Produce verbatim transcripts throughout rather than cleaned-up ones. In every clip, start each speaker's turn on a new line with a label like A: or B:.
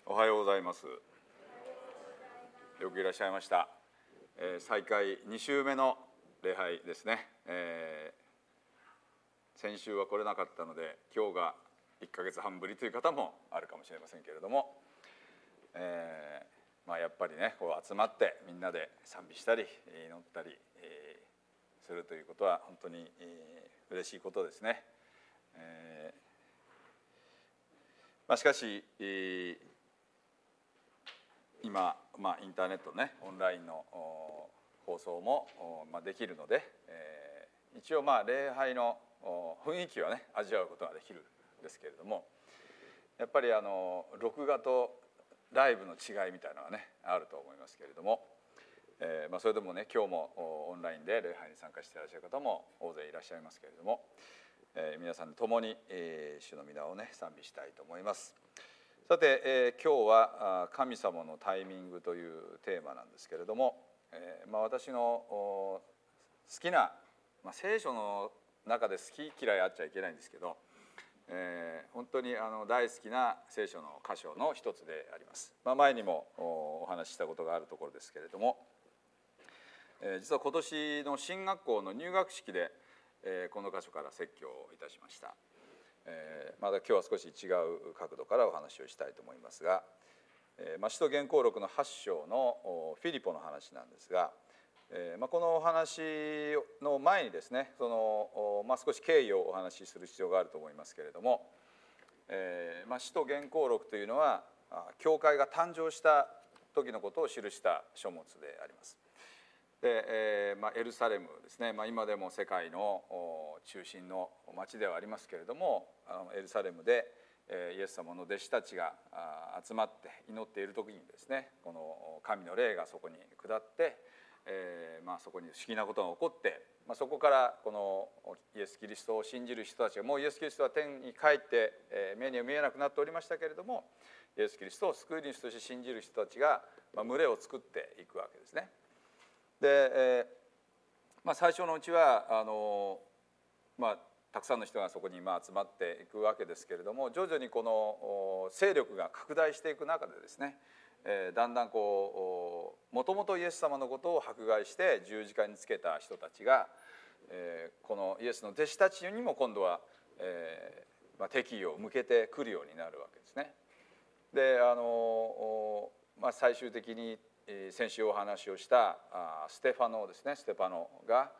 A: おはようございます。よくいらっしゃいました。えー、再開に週目の礼拝ですね。えー、先週は来れなかったので今日がいっかげつはんぶりという方もあるかもしれませんけれども、えーまあ、やっぱりねこう集まってみんなで賛美したり祈ったり、えー、するということは本当に、えー、嬉しいことですね。えーまあ、しかし、えー今、まあ、インターネットねオンラインの放送も、まあ、できるので、えー、一応まあ礼拝の雰囲気はね味わうことができるんですけれども、やっぱりあの録画とライブの違いみたいなのがねあると思いますけれども、えーまあ、それでもね今日もオンラインで礼拝に参加していらっしゃる方も大勢いらっしゃいますけれども、えー、皆さんと共に、えー、主の皆をね賛美したいと思います。さて、えー、今日は神様のタイミングというテーマなんですけれども、えーまあ、私の好きな、まあ、聖書の中で好き嫌いあっちゃいけないんですけど、えー、本当にあの大好きな聖書の箇所の一つであります。まあ、前にもお話ししたことがあるところですけれども、えー、実は今年の進学校の入学式で、えー、この箇所から説教をいたしました。えー、まだ今日は少し違う角度からお話をしたいと思いますが、えーまあ、使徒言行録のはち章のフィリポの話なんですが、えーまあ、このお話の前にですねその、まあ、少し経緯をお話しする必要があると思いますけれども、えーまあ、使徒言行録というのは教会が誕生した時のことを記した書物であります。でえーまあ、エルサレムですね、まあ、今でも世界の中心の町ではありますけれども、あのエルサレムで、えー、イエス様の弟子たちが集まって祈っている時にですねこの神の霊がそこに下って、えーまあ、そこに不思議なことが起こって、まあ、そこからこのイエス・キリストを信じる人たちがもうイエス・キリストは天に帰って、えー、目には見えなくなっておりましたけれども、イエス・キリストを救い主として信じる人たちが、まあ、群れを作っていくわけですね。で、えーまあ、最初のうちはあの、まあ、たくさんの人がそこにまあ集まっていくわけですけれども、徐々にこの勢力が拡大していく中でですね、えー、だんだんこうもともとイエス様のことを迫害して十字架につけた人たちが、えー、このイエスの弟子たちにも今度は、えーまあ、敵意を向けてくるようになるわけですね。であの、まあ、最終的に先週お話をしたステファノですね、ステパノが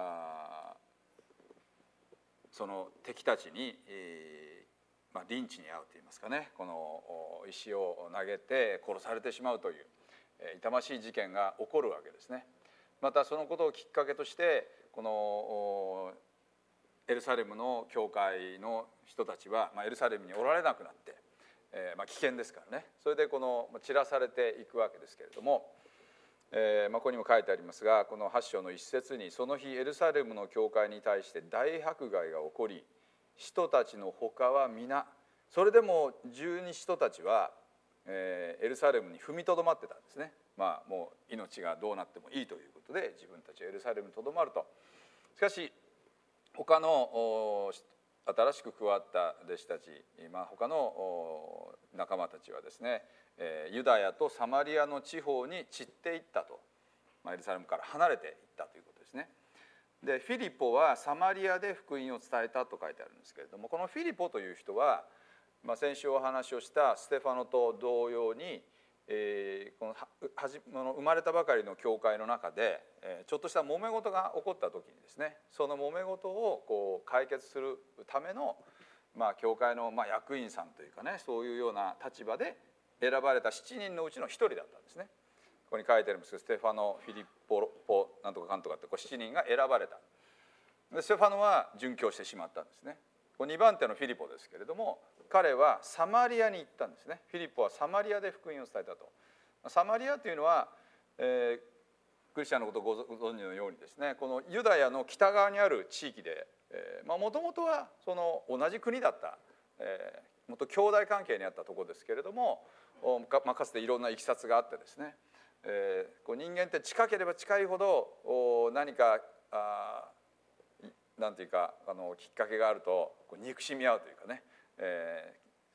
A: その敵たちに、まあ、リンチに遭うといいますかね、この石を投げて殺されてしまうという痛ましい事件が起こるわけですね。またそのことをきっかけとしてこのエルサレムの教会の人たちは、まあ、エルサレムにおられなくなって、えーまあ、危険ですからね、それでこの散らされていくわけですけれども、えーまあ、ここにも書いてありますが、このはち章の一節に、その日エルサレムの教会に対して大迫害が起こり、使徒たちの他は皆、それでも十二使徒たちは、えー、エルサレムに踏みとどまってたんですね。まあもう命がどうなってもいいということで自分たちはエルサレムにとどまると。しかし他の新しく加わった弟子たち、まあ、他の仲間たちはですね、ユダヤとサマリアの地方に散っていったと、まあ、エルサレムから離れていったということですね。でフィリポはサマリアで福音を伝えたと書いてあるんですけれども、このフィリポという人は、まあ、先週お話をしたステファノと同様に、えー、このはじ生まれたばかりの教会の中で、えー、ちょっとした揉め事が起こった時にですね、その揉め事をこう解決するための、まあ、教会のまあ役員さんというかね、そういうような立場で選ばれたしちにんのうちのひとりだったんですね。ここに書いてあるんですけど、ステファノ、フィリポ、ポなんとかかんとかってこうしちにんが選ばれた。でステファノは殉教してしまったんですね。にばん手のフィリポですけれども、彼はサマリアに行ったんですね。フィリポはサマリアで福音を伝えたと。サマリアというのは、えー、クリスチャンのことをご存知のようにですね、このユダヤの北側にある地域で、もともとはその同じ国だった、えー、もっと兄弟関係にあったところですけれども、か, まあ、かつていろんないきさつがあってですね、えー、こう人間って近ければ近いほど何かあなんていうかあのきっかけがあるとこう憎しみ合うというかね、えー、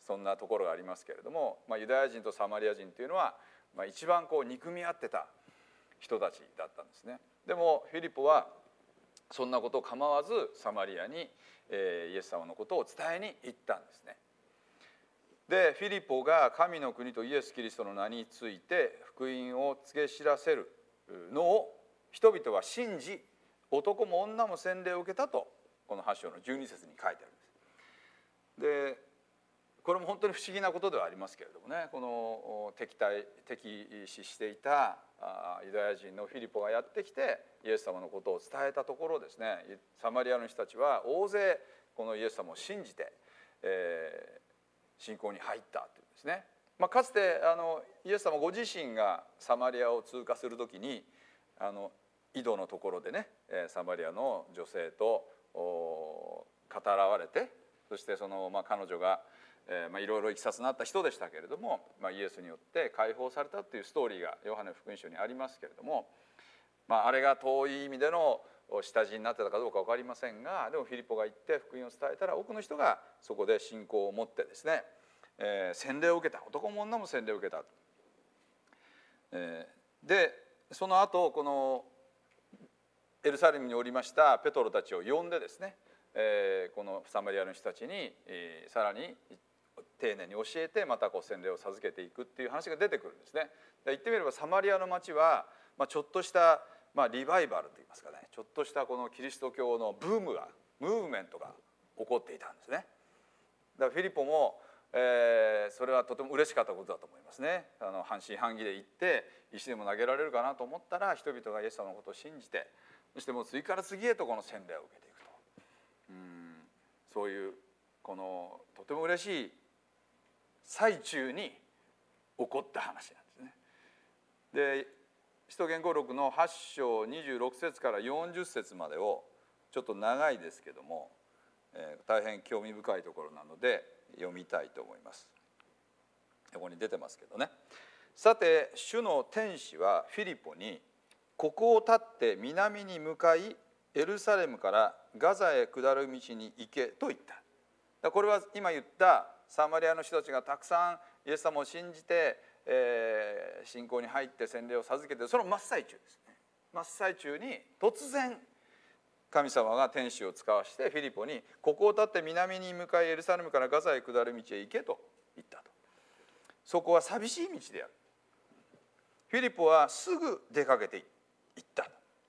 A: そんなところがありますけれども、まあ、ユダヤ人とサマリア人というのは、まあ、一番こう憎み合ってた人たちだったんですね。でもフィリポはそんなことを構わずサマリアに、えー、イエス様のことを伝えに行ったんですね。でフィリポが神の国とイエス・キリストの名について福音を告げ知らせるのを人々は信じ、男も女も洗礼を受けたとこのはち章のじゅうに節に書いてあるんです。でこれも本当に不思議なことではありますけれどもね、この敵対敵視していたユダヤ人のフィリポがやってきてイエス様のことを伝えたところですね、サマリアの人たちは大勢このイエス様を信じて、えー信仰に入ったというですね、まあ、かつてあのイエス様ご自身がサマリアを通過する時にあの井戸のところでねサマリアの女性と語らわれて、そしてその、まあ、彼女が、えーまあ、いろいろいきさつになった人でしたけれども、まあ、イエスによって解放されたというストーリーがヨハネ福音書にありますけれども、まあ、あれが遠い意味での下地になってたかどうか分かりませんが、でもフィリポが行って福音を伝えたら多くの人がそこで信仰を持ってですね、えー、洗礼を受けた、男も女も洗礼を受けた、えー、でその後このエルサレムにおりましたペトロたちを呼んでですね、えー、このサマリアの人たちに、えー、さらに丁寧に教えてまたこう洗礼を授けていくっていう話が出てくるんですね。言ってみればサマリアの町は、まあ、ちょっとしたまあ、リバイバルといいますかね、ちょっとしたこのキリスト教のブームがムーブメントが起こっていたんですね。だからフィリポも、えー、それはとても嬉しかったことだと思いますね。あの半信半疑で行って石でも投げられるかなと思ったら人々がイエス様のことを信じて、そしてもう次から次へとこの洗礼を受けていくと、うん、そういうこのとても嬉しい最中に起こった話なんですね。で使徒言語録のはち章にじゅうろく節からよんじゅう節までをちょっと長いですけども、えー、大変興味深いところなので読みたいと思います。ここに出てますけどね。さて主の天使はフィリポにここを立って南に向かいエルサレムからガザへ下る道に行けと言った。これは今言ったサマリアの人たちがたくさんイエス様を信じてえー、信仰に入って洗礼を授けてその真っ最中ですね。真っ最中に突然神様が天使を使わしてフィリポにここを立って南に向かいエルサレムからガザへ下る道へ行けと言ったと。そこは寂しい道である。フィリポはすぐ出かけて行った。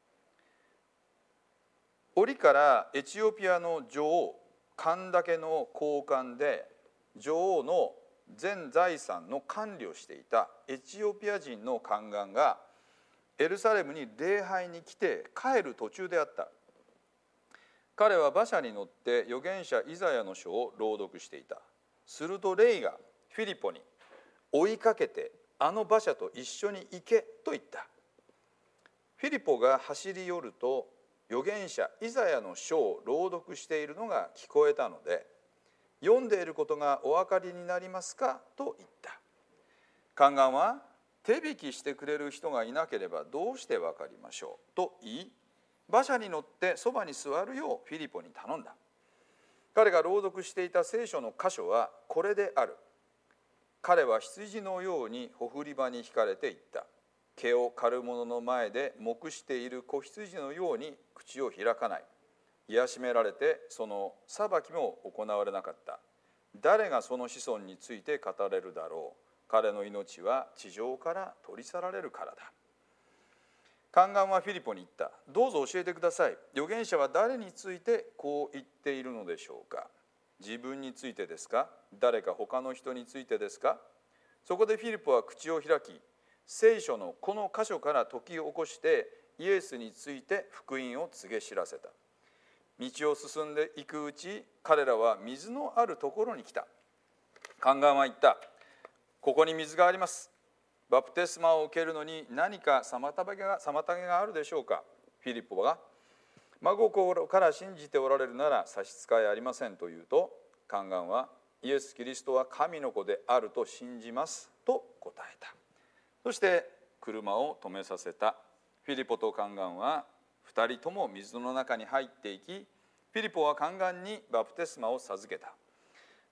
A: 折からエチオピアの女王カンダケの高官で女王の全財産の管理をしていたエチオピア人の宦官がエルサレムに礼拝に来て帰る途中であった。彼は馬車に乗って預言者イザヤの書を朗読していた。すると霊がフィリポに追いかけてあの馬車と一緒に行けと言った。フィリポが走り寄ると預言者イザヤの書を朗読しているのが聞こえたので、読んでいることがお分かりになりますかと言った。宦官は手引きしてくれる人がいなければどうして分かりましょうと言い、馬車に乗ってそばに座るようフィリポに頼んだ。彼が朗読していた聖書の箇所はこれである。彼は羊のようにほふり場に引かれていった。毛を刈る者の前で黙している子羊のように口を開かない。癒しめられてその裁きも行われなかった。誰がその子孫について語れるだろう。彼の命は地上から取り去られるからだ。宦官はフィリポに言った。どうぞ教えてください。預言者は誰についてこう言っているのでしょうか。自分についてですか。誰か他の人についてですか。そこでフィリポは口を開き、聖書のこの箇所から解き起こしてイエスについて福音を告げ知らせた。道を進んでいくうち、彼らは水のあるところに来た。宦官は言った。ここに水があります。バプテスマを受けるのに何か妨げが、妨げがあるでしょうか。フィリポが真心から信じておられるなら差し支えありませんと言うと、宦官はイエス・キリストは神の子であると信じますと答えた。そして車を止めさせた。フィリポと宦官は二人とも水の中に入っていき、フィリポは宦官にバプテスマを授けた。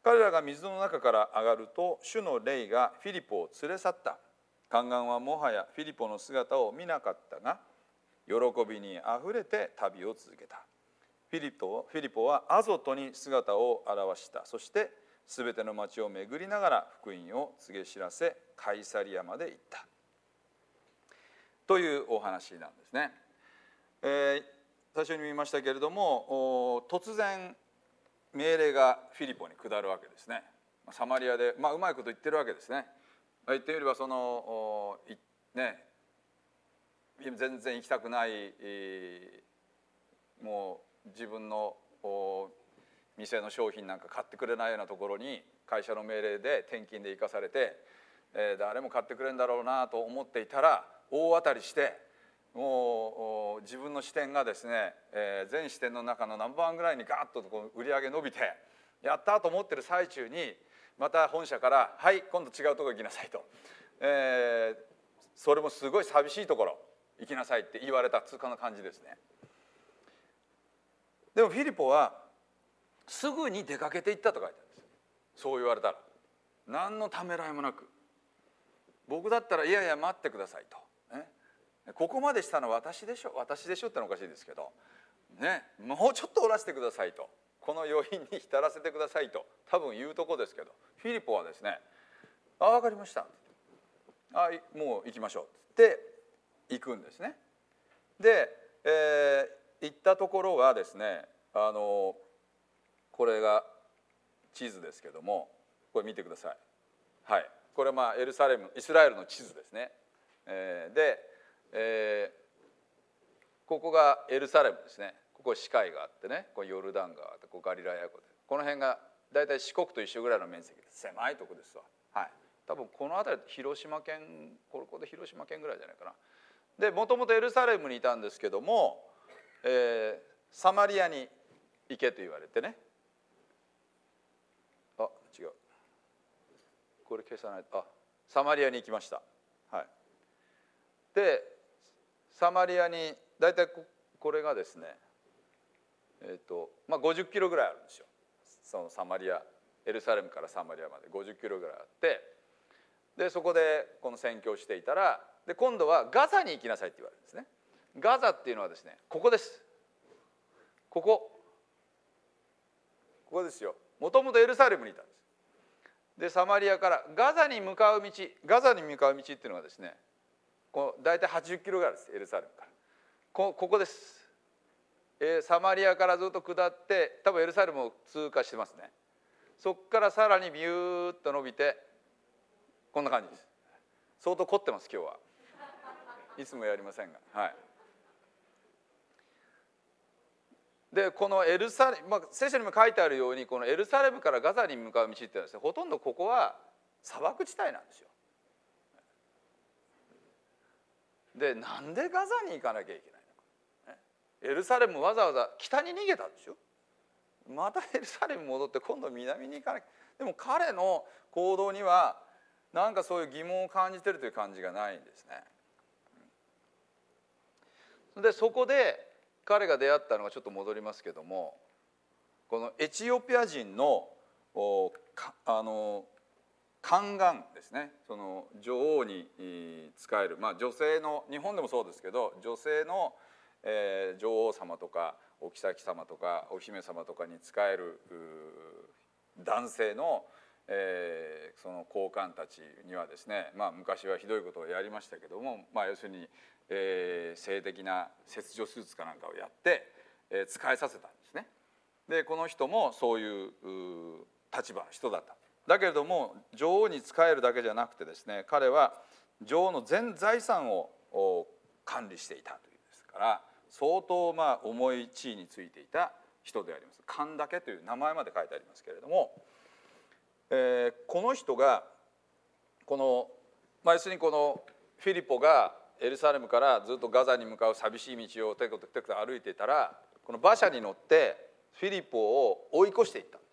A: 彼らが水の中から上がると、主の霊がフィリポを連れ去った。宦官はもはやフィリポの姿を見なかったが、喜びにあふれて旅を続けた。フィリポ、フィリポはアゾトに姿を現した。そしてすべての町を巡りながら福音を告げ知らせ、カイサリアまで行ったというお話なんですね。えー、最初に見ましたけれども、突然命令がフィリポに下るわけですね。サマリアで、まあ、うまいこと言ってるわけですね。言ってみればそのね、全然行きたくない、もう自分の店の商品なんか買ってくれないようなところに会社の命令で転勤で行かされて、えー、誰も買ってくれんだろうなと思っていたら、大当たりしてもう自分の支店がですね、えー、全支店の中のナンバーワンぐらいにガーッとこう売り上げ伸びて、やったと思ってる最中にまた本社から「はい今度違うところ行きなさい」と、えー、それもすごい寂しいところ行きなさいって言われた通過の感じですね。でもフィリポはすぐに出かけていったと書いてあるんです。そう言われたら何のためらいもなく、僕だったら「いやいや待ってください」と、ね、ここまでしたのは私でしょ私でしょってのはおかしいですけど、ね、もうちょっとおらせてくださいと、この余韻に浸らせてくださいと多分言うとこですけど、フィリポはですね「あ分かりました」あ「もう行きましょう」って行くんですね。で、えー、行ったところはですね、あのこれが地図ですけども、これ見てください。はい、これはまあエルサレムイスラエルの地図ですね。えー、で、えー、ここがエルサレムですね。ここ死海があってね、ここヨルダン川があって、ここガリラヤ湖で、この辺が大体四国と一緒ぐらいの面積です。狭いとこですわ。はい、多分この辺り広島県、ここで広島県ぐらいじゃないかな。でもともとエルサレムにいたんですけども、えー、サマリアに行けと言われてね、あ違うこれ消さないと、あサマリアに行きました。はい、でサマリアに大体 こ, これがですね、えーとまあ、ごじゅっキロぐらいあるんですよ。そのサマリアエルサレムからサマリアまでごじゅっキロぐらいあって、でそこでこの宣教していたら、で今度はガザに行きなさいって言われるんですね。ガザっていうのはですね、ここです。ここここですよ。もともとエルサレムにいたんです。でサマリアからガザに向かう道、ガザに向かう道っていうのがですね、こう大体はちじゅっキロぐらいです。エルサレムから こ, ここです、えー、サマリアからずっと下って多分エルサレムを通過してますね。そこからさらにビューッと伸びてこんな感じです。相当凝ってます今日は。いつもやりませんが、はい。でこのエルサレム、まあ、聖書にも書いてあるように、このエルサレムからガザに向かう道っていうのはですね、ほとんどここは砂漠地帯なんですよ。でなんでガザに行かなきゃいけないのか、エルサレムわざわざ北に逃げたんですよ。またエルサレム戻って今度南に行かなきゃ。でも彼の行動にはなんかそういう疑問を感じてるという感じがないんですね。でそこで彼が出会ったのが、ちょっと戻りますけども、このエチオピア人のあの宦官ですね、その女王に仕える、まあ、女性の、日本でもそうですけど女性の、えー、女王様とかお妃様とかお姫様とかに仕える男性の、えー、その高官たちにはですね、まあ、昔はひどいことをやりましたけども、まあ、要するに、えー、性的な切除手術かなんかをやって、えー、仕えさせたんですね。でこの人もそういう立場の人だった。だけれども女王に仕えるだけじゃなくてですね、彼は女王の全財産を管理していたというですから相当まあ重い地位についていた人であります。神岳という名前まで書いてありますけれども、えー、この人がこの、まあ、要するにこのフィリポがエルサレムからずっとガザに向かう寂しい道をテクテクテクと歩いていたら、この馬車に乗ってフィリポを追い越していったんです。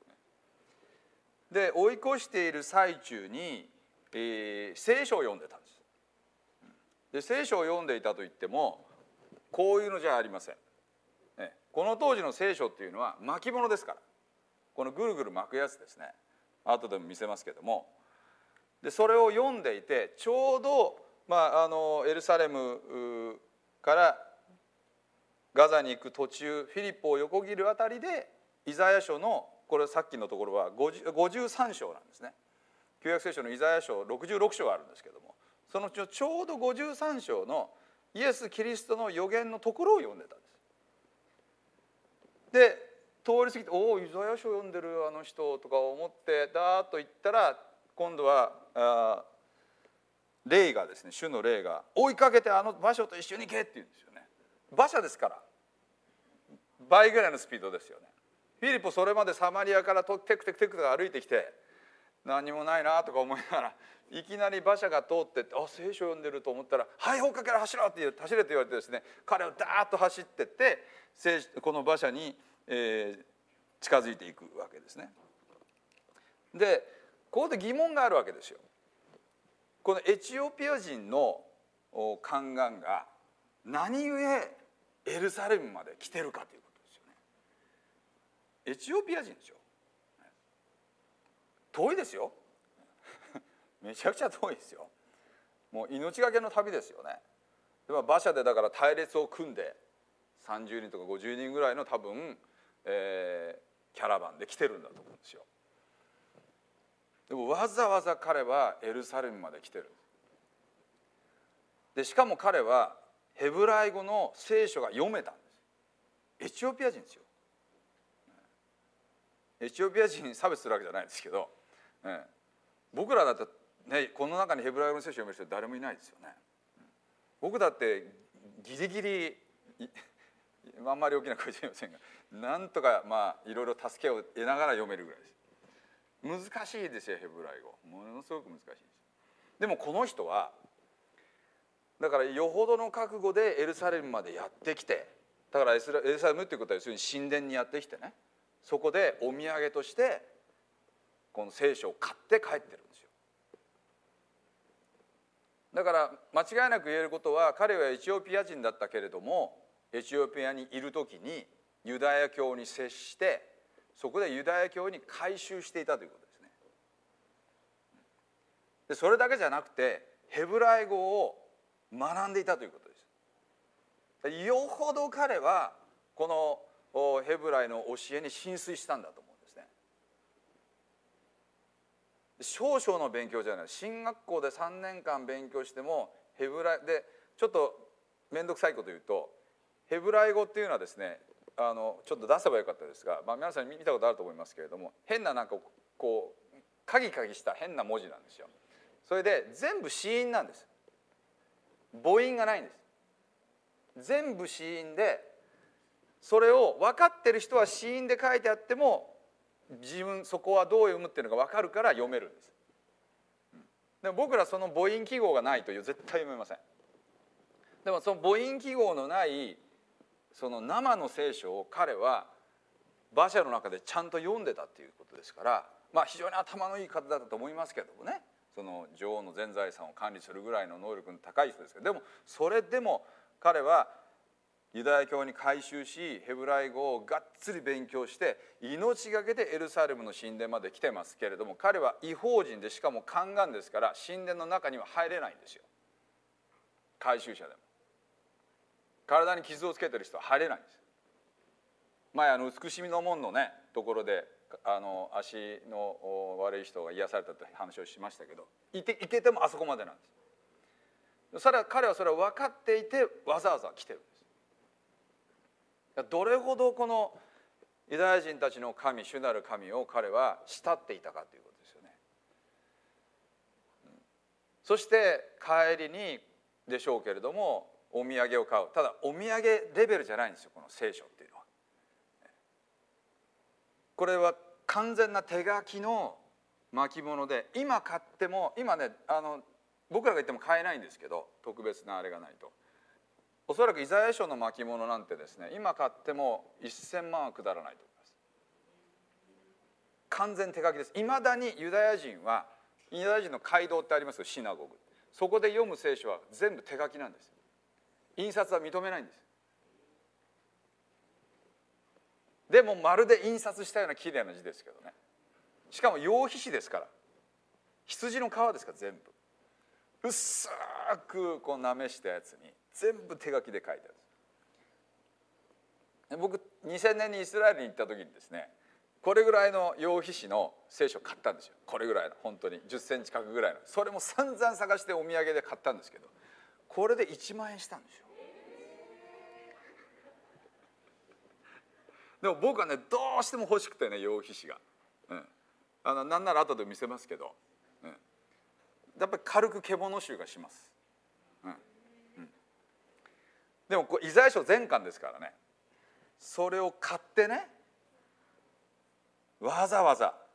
A: で追い越している最中に、えー、聖書を読んでたんです。で聖書を読んでいたといってもこういうのじゃありません。ね、この当時の聖書っていうのは巻物ですから。 このぐるぐる巻くやつですね。後でも見せますけども、でそれを読んでいて、ちょうど、まあ、あのエルサレムからガザに行く途中、フィリッポを横切るあたりでイザヤ書の、これさっきのところはごじゅうさん章なんですね。旧約聖書のイザヤ書ろくじゅうろく章あるんですけども、そのちょうどごじゅうさん章のイエス・キリストの予言のところを読んでたんです。で通り過ぎて、おおイザヤ書読んでるあの人とか思ってダーッと言ったら、今度はあ霊がですね、主の霊が追いかけて、あの馬車と一緒に行けって言うんですよね。馬車ですから、倍ぐらいのスピードですよね。フィリポそれまでサマリアからテクテクテクテク歩いてきて、何もないなとか思いながら、いきなり馬車が通ってって、あ聖書読んでると思ったら、はい追っかけろ走ろうって言う走れと言われてですね、彼はダーッと走ってってこの馬車に、えー、近づいていくわけですね。でここで疑問があるわけですよ。このエチオピア人の宦官が何故エルサレムまで来てるかということですよね。エチオピア人ですよ。遠いですよ。めちゃくちゃ遠いですよ。もう命がけの旅ですよね。では馬車でだから隊列を組んでさんじゅうにんとかごじゅうにんぐらいの多分、えー、キャラバンで来てるんだと思うんですよ。でもわざわざ彼はエルサレムまで来てる。でしかも彼はヘブライ語の聖書が読めたんです。エチオピア人ですよ。エチオピア人に差別するわけじゃないですけど、ね、僕らだってね、この中にヘブライ語の聖書を読める人誰もいないですよね。僕だってギリギリあんまり大きな声じゃいませんが、なんとかまあいろいろ助けを得ながら読めるぐらいです。難しいですよヘブライ語、ものすごく難しいです。でもこの人はだからよほどの覚悟でエルサレムまでやってきて、だからエルサレムっていうことは要するに神殿にやってきてね、そこでお土産としてこの聖書を買って帰ってるんですよ。だから間違いなく言えることは、彼はエチオピア人だったけれども、エチオピアにいる時にユダヤ教に接して、そこでユダヤ教に改宗していたということですね。でそれだけじゃなくてヘブライ語を学んでいたということです。よほど彼はこのヘブライの教えに浸水したんだと思うんですね。少々の勉強じゃない。進学校でさんねんかん勉強してもヘブライでちょっと面倒くさいこと言うと、ヘブライ語っていうのはですね、あのちょっと出せばよかったですが、まあ、皆さん見たことあると思いますけれども、変ななんかこうカギカギした変な文字なんですよ。それで全部子音なんです。母音がないんです。全部子音で、それを分かってる人は子音で書いてあっても自分そこはどう読むっていうのが分かるから読めるんです。でも僕らその母音記号がないと絶対読めません。でもその母音記号のないその生の聖書を彼は馬車の中でちゃんと読んでたっていうことですから、まあ非常に頭のいい方だったと思いますけどもね、その女王の全財産を管理するぐらいの能力の高い人ですけど、でもそれでも彼はユダヤ教に改宗し、ヘブライ語をがっつり勉強して命がけでエルサレムの神殿まで来てますけれども、彼は異邦人で、しかも宦官ですから神殿の中には入れないんですよ。改宗者でも体に傷をつけてる人は入れないんです。前あの美しみの門のねところであの足の悪い人が癒されたという話をしましたけど、いて行けてもあそこまでなんです。それは彼はそれを分かっていてわざわざ来てるんです。どれほどこのユダヤ人たちの神、主なる神を彼は慕っていたかということですよね。そして帰りにでしょうけれどもお土産を買う。ただお土産レベルじゃないんですよ、この聖書っていうのは。これは完全な手書きの巻物で、今買っても今ねあの僕らが言っても買えないんですけど、特別なあれがないと。おそらくイザヤ書の巻物なんてですね、今買ってもせんまんは下らないと思います。完全手書きです。いまだにユダヤ人は、ユダヤ人の街道ってありますよ、シナゴグ。そこで読む聖書は全部手書きなんです。印刷は認めないんです。 でもまるで印刷したような綺麗な字ですけどね。しかも羊皮紙ですから、羊の皮ですから全部薄くこうなめしたやつに全部手書きで書いてある。僕にせんねんにイスラエルに行った時にですね、これぐらいの羊皮紙の聖書を買ったんですよ。これぐらいの本当にじゅっセンチ角ぐらいの、それも散々探してお土産で買ったんですけど、これでいちまんえんしたんですよ。でも僕はねどうしても欲しくてね、羊皮紙が、うん、あのなんなら後で見せますけど、うん、やっぱり軽く獣臭がします、うんうん、でもこうイザヤ書全巻ですからね、それを買ってね、わざわざ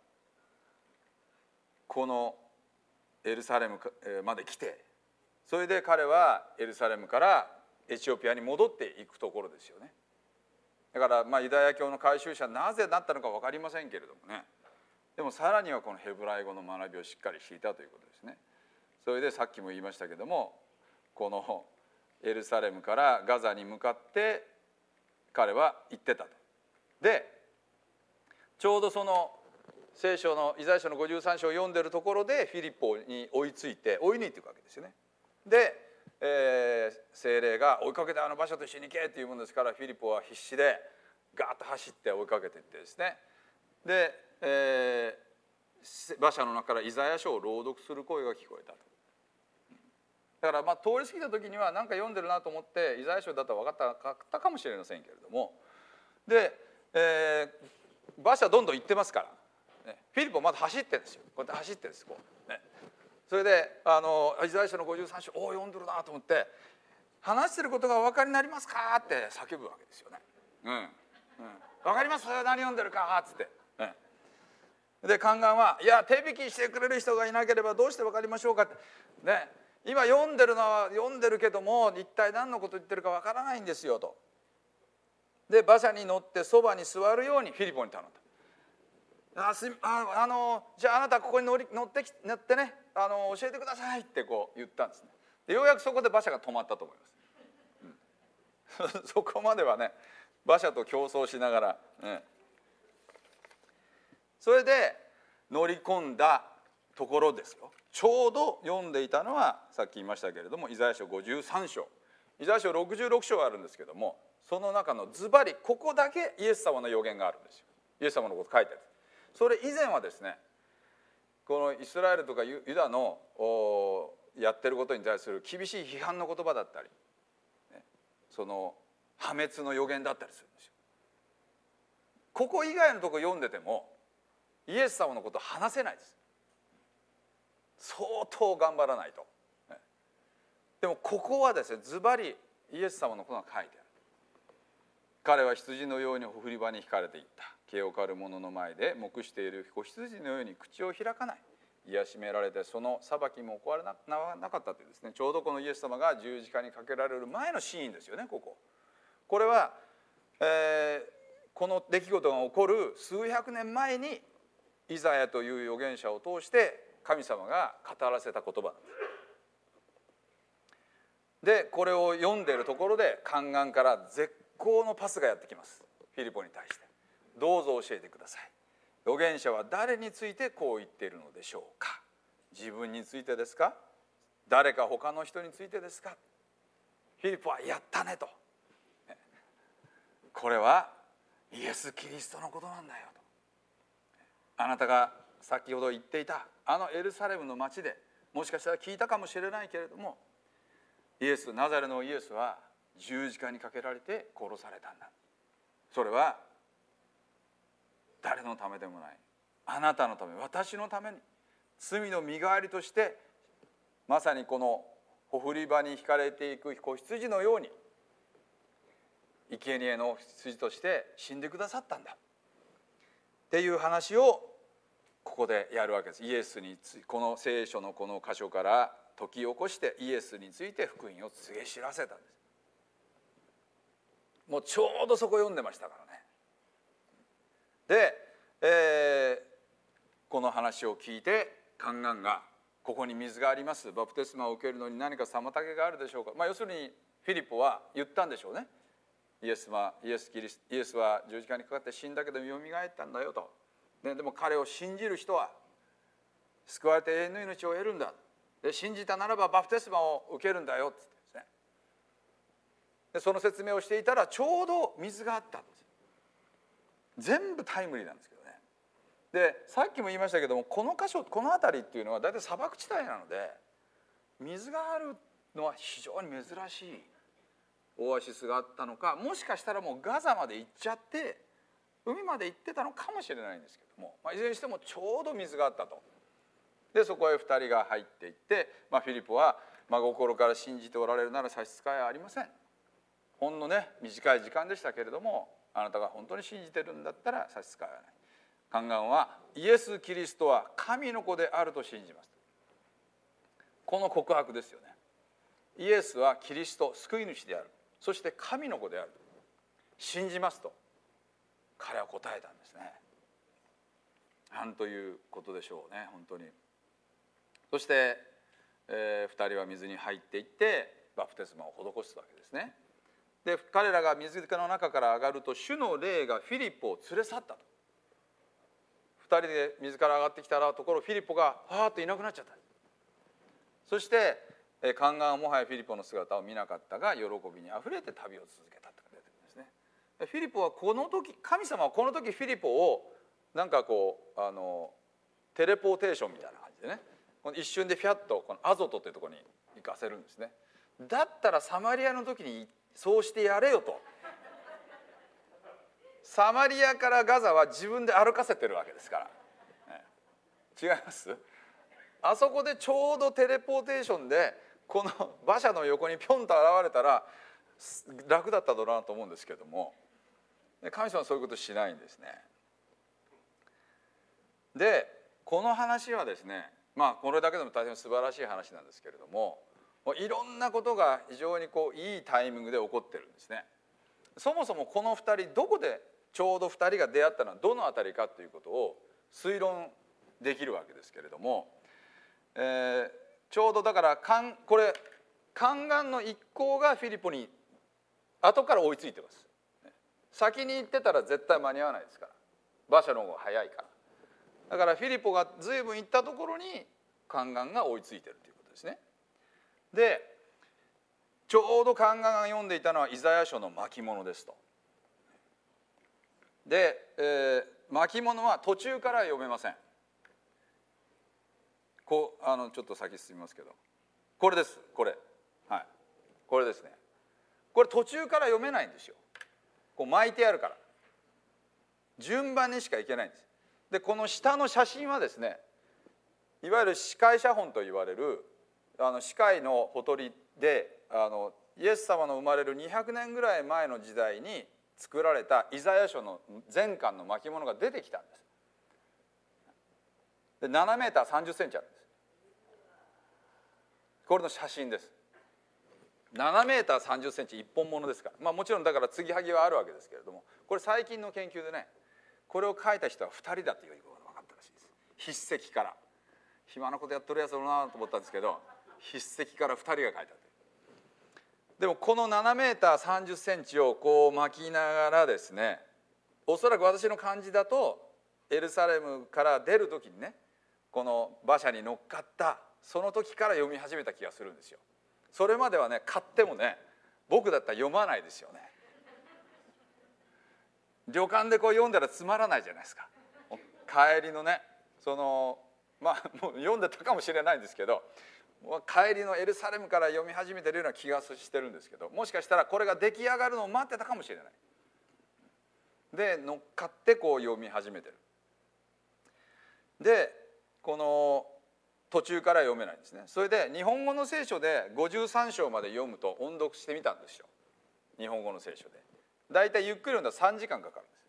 A: このエルサレムまで来て、それで彼はエルサレムからエチオピアに戻っていくところですよね。だからまあユダヤ教の改宗者なぜなったのか分かりませんけれどもね、でもさらにはこのヘブライ語の学びをしっかりしていたということですね。それでさっきも言いましたけども、このエルサレムからガザに向かって彼は行ってたと。でちょうどその聖書のイザヤ書のごじゅうさん章を読んでるところでフィリポに追いついて追い抜いていくわけですよね。で、えー、聖霊が追いかけてあの馬車と一緒に行けっていうものですから、フィリポは必死でガーッと走って追いかけていってですね、で、えー、馬車の中からイザヤ書を朗読する声が聞こえたと。だからまあ通り過ぎた時には何か読んでるなと思ってイザヤ書だったら分かったかもしれませんけれども、で、えー、馬車どんどん行ってますから、ね、フィリポまだ走ってるんですよ。こうやって走ってるんですこう、ね、それであのイザヤ書のごじゅうさん章おお読んでるなと思って、話してることがお分かりになりますかって叫ぶわけですよね。うん、うん、分かります何読んでるかっつって、ね、で宦官はいや手引きしてくれる人がいなければどうして分かりましょうかって、ね、今読んでるのは読んでるけども一体何のこと言ってるか分からないんですよと。で馬車に乗ってそばに座るようにフィリポに頼んだ。あすああのじゃああなたここに乗り乗ってき乗ってねあの教えてくださいってこう言ったんですね。でようやくそこで馬車が止まったと思います、うん、そこまではね馬車と競争しながら、うん、それで乗り込んだところですよ。ちょうど読んでいたのはさっき言いましたけれどもイザヤ書ごじゅうさん章、イザヤ書ろくじゅうろく章あるんですけども、その中のズバリここだけイエス様の予言があるんですよ。イエス様のこと書いてある。それ以前はですね、このイスラエルとかユダのやってることに対する厳しい批判の言葉だったり、ね、その破滅の予言だったりするんですよ。ここ以外のとこ読んでてもイエス様のこと話せないです。相当頑張らないと。でもここはですねズバリイエス様のことが書いてある。彼は羊のようにほふり場に引かれていった。毛を刈る者の前で黙している子羊のように口を開かない。癒しめられてその裁きも行われなかったというですね、ちょうどこのイエス様が十字架にかけられる前のシーンですよね。こここれは、えー、この出来事が起こる数百年前にイザヤという預言者を通して神様が語らせた言葉なんです。でこれを読んでいるところで宦官から絶好のパスがやってきます。フィリポに対してどうぞ教えてください。預言者は誰についてこう言っているのでしょうか。自分についてですか、誰か他の人についてですか。フィリポはやったねと、これはイエス・キリストのことなんだよと。あなたが先ほど言っていたあのエルサレムの町でもしかしたら聞いたかもしれないけれども、イエス、ナザレのイエスは十字架にかけられて殺されたんだ。それは誰のためでもない、あなたのため、私のために罪の身代わりとしてまさにこのほふり場に引かれていく子羊のように生贄の羊として死んでくださったんだっていう話をここでやるわけです。イエスにつこの聖書のこの箇所から解き起こしてイエスについて福音を告げ知らせたんです。もうちょうどそこ読んでましたからね。で、えー、この話を聞いて宦官がここに水があります、バプテスマを受けるのに何か妨げがあるでしょうか。まあ要するにフィリポは言ったんでしょうね。 イエスはイエスキリスイエスは十字架にかかって死んだけどよみがえったんだよと、で, でも彼を信じる人は救われて永遠の命を得るんだ、で信じたならばバプテスマを受けるんだよって言ってですね、でその説明をしていたらちょうど水があったんです。全部タイムリーなんですけどね。でさっきも言いましたけども、この箇所この辺りっていうのは大体砂漠地帯なので水があるのは非常に珍しいオアシスがあったのか、もしかしたらもうガザまで行っちゃって海まで行ってたのかもしれないんですけども、まあ、いずれにしてもちょうど水があったと。でそこへふたりが入っていって、まあ、フィリポは真心から信じておられるなら差し支えはありません、ほんのね短い時間でしたけれども、あなたが本当に信じてるんだったら差し支えはない。宦官はイエス・キリストは神の子であると信じます。この告白ですよね。イエスはキリスト、救い主である、そして神の子であると信じますと彼は答えたんですね。なんということでしょうね、本当に。そして、えー、ふたりは水に入っていってバプテスマを施すわけですね。で彼らが水の中から上がると主の霊がフィリポを連れ去ったと。ふたりで水から上がってきたらところフィリポがはーっといなくなっちゃった。そして宦官はもはやフィリポの姿を見なかったが喜びにあふれて旅を続けたと出てくるんですね。フィリポはこの時、神様はこの時フィリポをなんかこうあのテレポーテーションみたいな感じでね、この一瞬でフィャッとこのアゾトというところに行かせるんですね。だったらサマリアの時にそうしてやれよと。サマリアからガザは自分で歩かせてるわけですから、ね、違います？あそこでちょうどテレポーテーションでこの馬車の横にピョンと現れたら楽だっただろうなと思うんですけども、神様はそういうことしないんですね。でこの話はですね、まあこれだけでも大変素晴らしい話なんですけれども、いろんなことが非常にこういいタイミングで起こってるんですね。そもそもこのふたりどこでちょうどふたりが出会ったのはどのあたりかということを推論できるわけですけれども、えー、ちょうどだからこれ宦官の一行がフィリポに後から追いついてます。先に行ってたら絶対間に合わないですから、馬車の方が早いから。だからフィリポが随分行ったところに宦官が追いついてるということですね。でちょうど宦官が読んでいたのはイザヤ書の巻物ですと。で、えー、巻物は途中から読めません。こうあのちょっと先進みますけど、これです、これ、はい、これですね。これ途中から読めないんですよ。こう巻いてあるから順番にしかいけないんです。でこの下の写真はですね、いわゆる司会写本と言われるあの司会のほとりで、あのイエス様の生まれるにひゃくねんぐらい前の時代に作られたイザヤ書の全巻の巻物が出てきたんです。でななメーターさんじゅっセンチあるんです。これの写真です。ななメーターさんじゅっセンチ一本物ですから、まあ、もちろんだから継ぎはぎはあるわけですけれども、これ最近の研究でね、これを書いた人はふたりだということが分かったらしいです。筆跡から。暇なことやっとるやつだろうなと思ったんですけど、筆跡からふたりが書いた。でもこのななメーターさんじゅっセンチをこう巻きながらですね、おそらく私の感じだとエルサレムから出る時にね、この馬車に乗っかったその時から読み始めた気がするんですよ。それまではね、買ってもね、僕だったら読まないですよね。旅館でこう読んだらつまらないじゃないですか。帰りのね、そのまあもう読んでたかもしれないんですけど、帰りのエルサレムから読み始めてるような気がしてるんですけど、もしかしたらこれが出来上がるのを待ってたかもしれない。で乗っかってこう読み始めてる。でこの途中から読めないんですね。それで日本語の聖書でごじゅうさん章まで読むと音読してみたんですよ。日本語の聖書でだいたいゆっくり読んだらさんじかんかかるんです、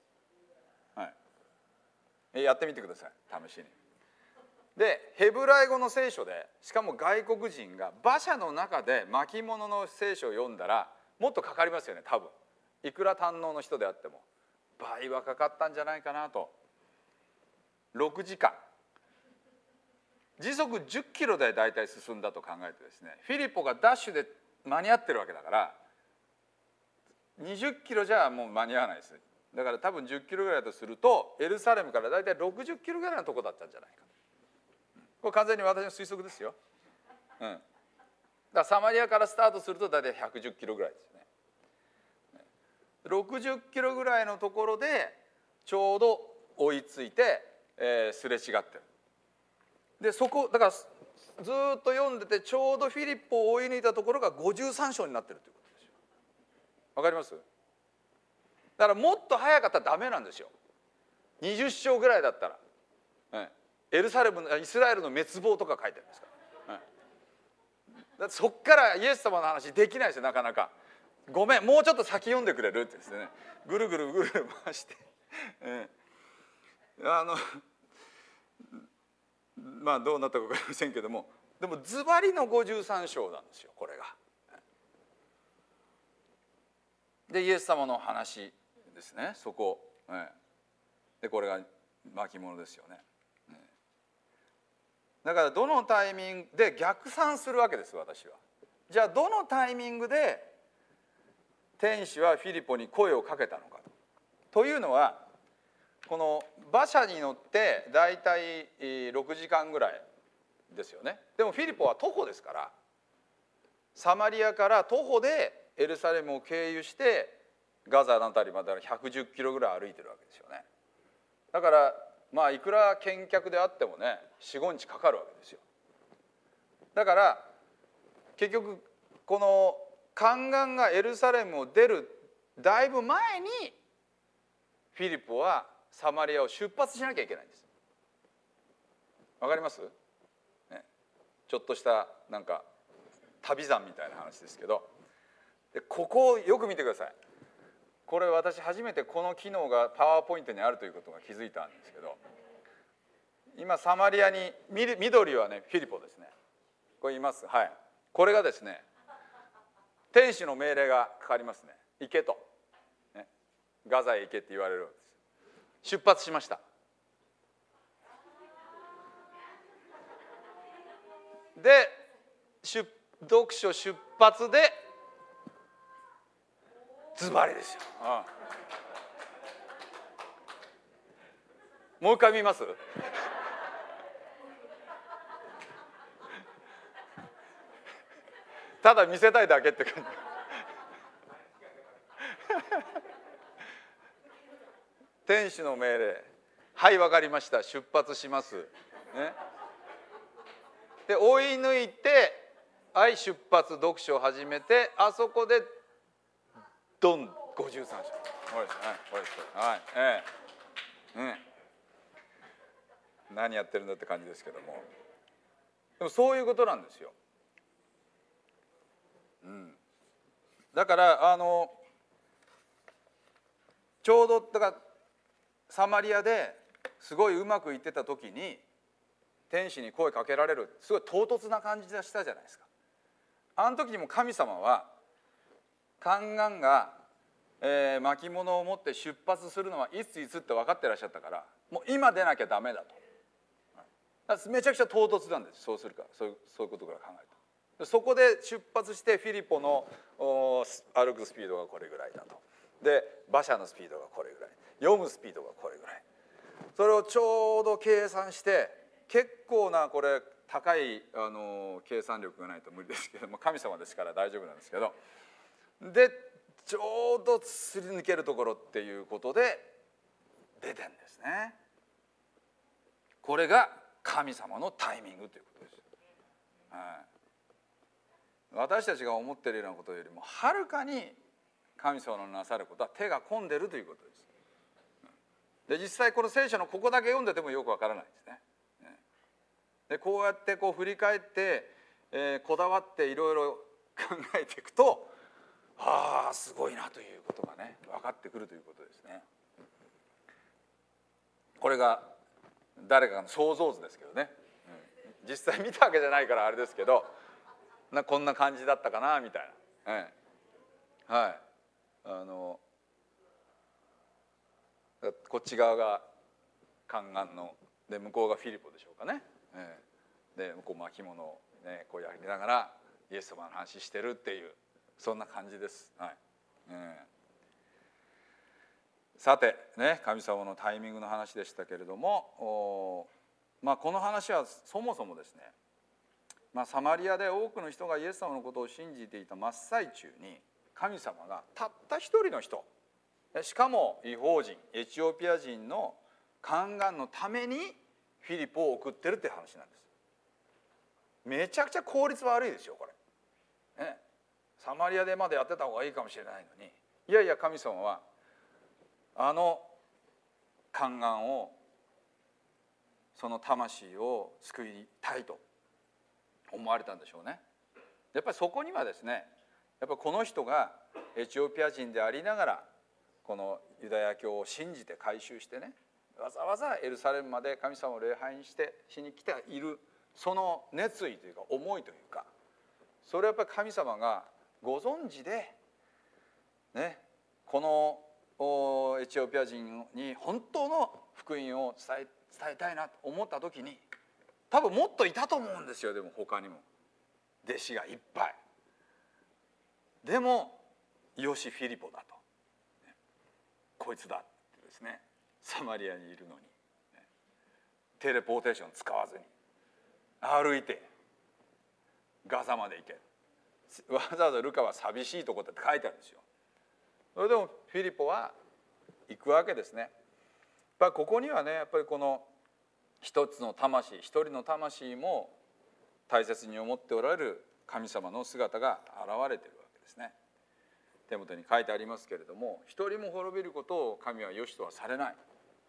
A: はい、やってみてください、試しに。でヘブライ語の聖書で、しかも外国人が馬車の中で巻物の聖書を読んだらもっとかかりますよね、多分。いくら堪能の人であっても倍はかかったんじゃないかなと。ろくじかん、時速じゅっキロで大体進んだと考えてですね、フィリポがダッシュで間に合ってるわけだからにじゅっキロじゃもう間に合わないです。だから多分じゅっキロぐらいだとするとエルサレムからだいたいろくじゅっキロぐらいのとこだったんじゃないか。これ完全に私の推測ですよ。うん、だからサマリアからスタートするとだいたいひゃくじゅっキロぐらいですね。ろくじゅっキロぐらいのところでちょうど追いついて、えー、すれ違ってる。でそこだからずっと読んでてちょうどフィリッポを追い抜いたところがごじゅうさん章になってるということですよ。わかります？だからもっと早かったらダメなんですよ。にじゅう章ぐらいだったら、ね、エルサレムイスラエルの滅亡とか書いてあるんですから、ね、だってそっからイエス様の話できないですよなかなか。ごめんもうちょっと先読んでくれるってですねぐるぐるぐるぐる回して、えー、あのまあどうなったか分かりませんけどもでもズバリのごじゅうさん章なんですよこれが。でイエス様の話ですねそこ、えー、でこれが巻物ですよね。だからどのタイミングで逆算するわけです私は。じゃあどのタイミングで天使はフィリポに声をかけたのかと。というのはこの馬車に乗ってだいたいろくじかんぐらいですよね。でもフィリポは徒歩ですからサマリアから徒歩でエルサレムを経由してガザの辺りまでひゃくじゅっキロぐらい歩いてるわけですよね。だからまあいくら見客であってもね よん、ごにちかかるわけですよ。だから結局この宦官がエルサレムを出るだいぶ前にフィリポはサマリアを出発しなきゃいけないんです。わかります？ね、ちょっとしたなんか旅山みたいな話ですけどでここをよく見てください。これ私初めてこの機能がパワーポイントにあるということが気づいたんですけど今サマリアに緑はねフィリポですね。これ言います。はい。これがですね天使の命令がかかりますね。行けと、ね、ガザへ行けって言われるわけです。出発しました。で読書出発でズバリですよ。ああもう一回見ますただ見せたいだけって感じ天使の命令はい分かりました出発します、ね、で追い抜いてはい出発読書を始めてあそこでドンごじゅうさん章これですはいこれですはいええ、うん、何やってるんだって感じですけどもでもそういうことなんですよ。うん、だからあのちょうどだからサマリアですごいうまくいってた時に天使に声かけられるすごい唐突な感じがしたじゃないですか。あの時にも神様は宦官が、えー、巻物を持って出発するのはいついつって分かってらっしゃったからもう今出なきゃダメだと。だからめちゃくちゃ唐突なんですそうするからそういう、そういうことから考えると。そこで出発してフィリポの歩くスピードがこれぐらいだと。で馬車のスピードがこれぐらい読むスピードがこれぐらいそれをちょうど計算して結構なこれ高いあの計算力がないと無理ですけども神様ですから大丈夫なんですけどでちょうどすり抜けるところっていうことで出てんですね。これが神様のタイミングということです。はい、私たちが思っているようなことよりもはるかに神様のなさることは手が込んでるということです。で実際この聖書のここだけ読んでてもよくわからないですね。でこうやってこう振り返って、えー、こだわっていろいろ考えていくとああすごいなということがね分かってくるということですね。これが誰かの想像図ですけどね、うん、実際見たわけじゃないからあれですけどなこんな感じだったかなみたいな、ええ、はいあのこっち側が宦官ので向こうがフィリポでしょうかね、ええ、でこう巻物を、ね、こうやりながらイエス様の話してるっていうそんな感じです。はいええさてね、神様のタイミングの話でしたけれども、まあ、この話はそもそもですね、まあ、サマリアで多くの人がイエス様のことを信じていた真っ最中に、神様がたった一人の人、しかも異邦人エチオピア人の宦官のためにフィリポを送ってるって話なんです。めちゃくちゃ効率悪いですよこれ、ね、サマリアでまでやってた方がいいかもしれないのに、いやいや神様はあの宦官を、その魂を救いたいと思われたんでしょうね。やっぱりそこにはですね、やっぱりこの人がエチオピア人でありながらこのユダヤ教を信じて改宗してね、わざわざエルサレムまで神様を礼拝にしてしに来ている、その熱意というか思いというか、それはやっぱり神様がご存知でね、このエチオピア人に本当の福音を伝え、伝えたいなと思った時に、多分もっといたと思うんですよ。でも他にも弟子がいっぱい。でもよしフィリポだと、こいつだってですね、サマリアにいるのにテレポーテーション使わずに歩いてガザまで行け、わざわざルカは寂しいとこだって書いてあるんですよ。それでもフィリポは行くわけですね。やっぱりここにはね、やっぱりこの一つの魂、一人の魂も大切に思っておられる神様の姿が現れているわけですね。手元に書いてありますけれども、一人も滅びることを神は良しとはされない。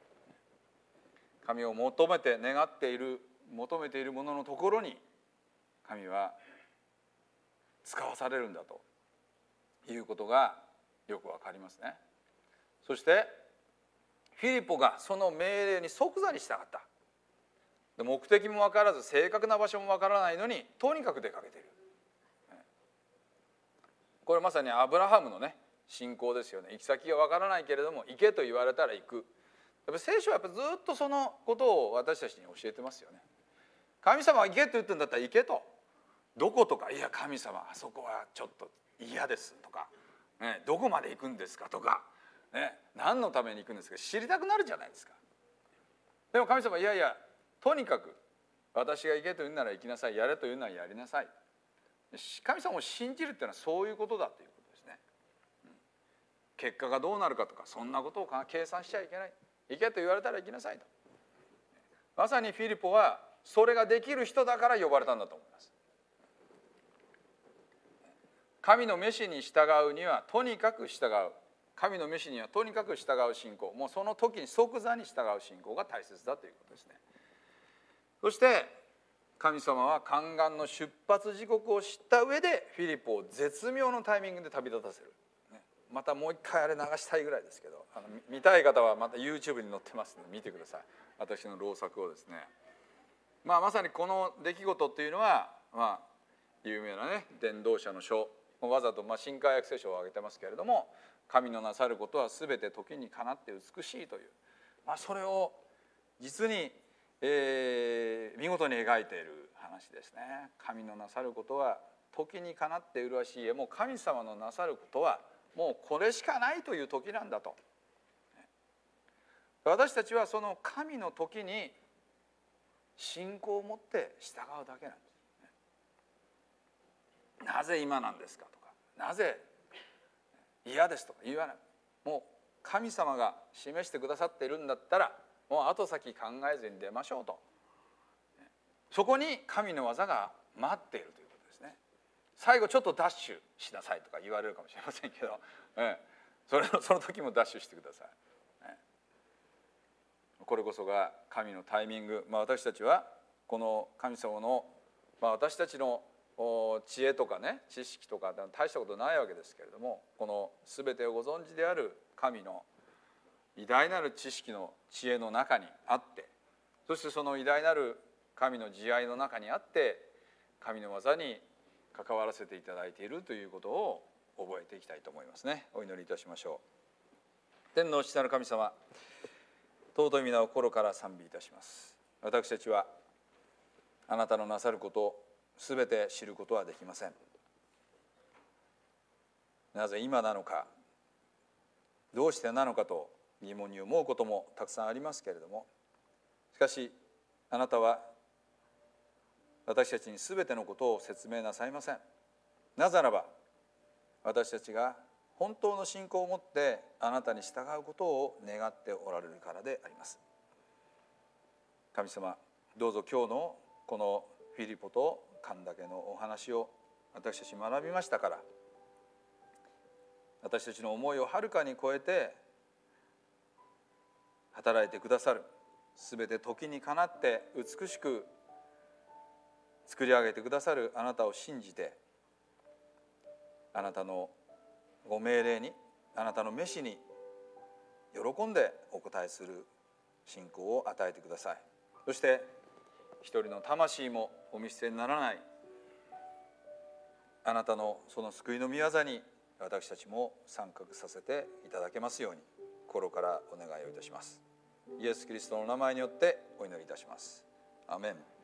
A: 神を求めて願っている、求めているもののところに神は使わされるんだということがよくわかりますね。そしてフィリポがその命令に即座に従った。目的も分からず正確な場所も分からないのにとにかく出かけている。これまさにアブラハムのね信仰ですよね。行き先が分からないけれども行けと言われたら行く。やっぱ聖書はやっぱずっとそのことを私たちに教えてますよね。神様は行けと言ってるんだったら行けと。どことか、いや神様あそこはちょっと嫌ですとか、ね、どこまで行くんですかとか、ね、何のために行くんですか知りたくなるじゃないですか。でも神様いやいやとにかく私が行けと言うなら行きなさい、やれと言うならやりなさい。神様を信じるっていうのはそういうことだということですね。結果がどうなるかとかそんなことを計算しちゃいけない。行けと言われたら行きなさいと。まさにフィリポはそれができる人だから呼ばれたんだと思います。神の召しに従うにはとにかく従う。神の召しにはとにかく従う信仰、もうその時に即座に従う信仰が大切だということですね。そして神様は宦官の出発時刻を知った上でフィリポを絶妙のタイミングで旅立たせる。またもう一回あれ流したいぐらいですけど、あの見たい方はまた YouTube に載ってますので見てください。私の労作をですね。まあまさにこの出来事っていうのは、まあ有名なね伝道者の書、わざとまあ新海約聖書を挙げてますけれども、神のなさることは全て時にかなって美しいという、まあ、それを実に、えー、見事に描いている話ですね。神のなさることは時にかなって麗しい。もう神様のなさることはもうこれしかないという時なんだと。私たちはその神の時に信仰を持って従うだけなんです。なぜ今なんですかとか、なぜ嫌ですとか言わない。もう神様が示してくださっているんだったらもう後先考えずに出ましょうと。そこに神の技が待っているということですね。最後ちょっとダッシュしなさいとか言われるかもしれませんけど、ええ、それのその時もダッシュしてください。ええ、これこそが神のタイミング。まあ、私たちはこの神様の、まあ、私たちの知恵とかね知識とか大したことないわけですけれども、この全てをご存知である神の偉大なる知識の知恵の中にあって、そしてその偉大なる神の慈愛の中にあって神の技に関わらせていただいているということを覚えていきたいと思いますね。お祈りいたしましょう。天の父なる神様、尊い皆を心から賛美いたします。私たちはあなたのなさることすべて知ることはできません。なぜ今なのか、どうしてなのかと疑問に思うこともたくさんありますけれども、しかしあなたは私たちにすべてのことを説明なさいません。なぜならば私たちが本当の信仰を持ってあなたに従うことを願っておられるからであります。神様、どうぞ今日のこのフィリポと神岳のお話を私たち学びましたから、私たちの思いをはるかに超えて働いてくださる、すべて時にかなって美しく作り上げてくださるあなたを信じて、あなたのご命令に、あなたの召しに喜んでお答えする信仰を与えてください。そして一人の魂もお見捨てにならないあなたのその救いの御業に私たちも参画させていただけますように心からお願いをいたします。イエス・キリストの名前によってお祈りいたします。アメン。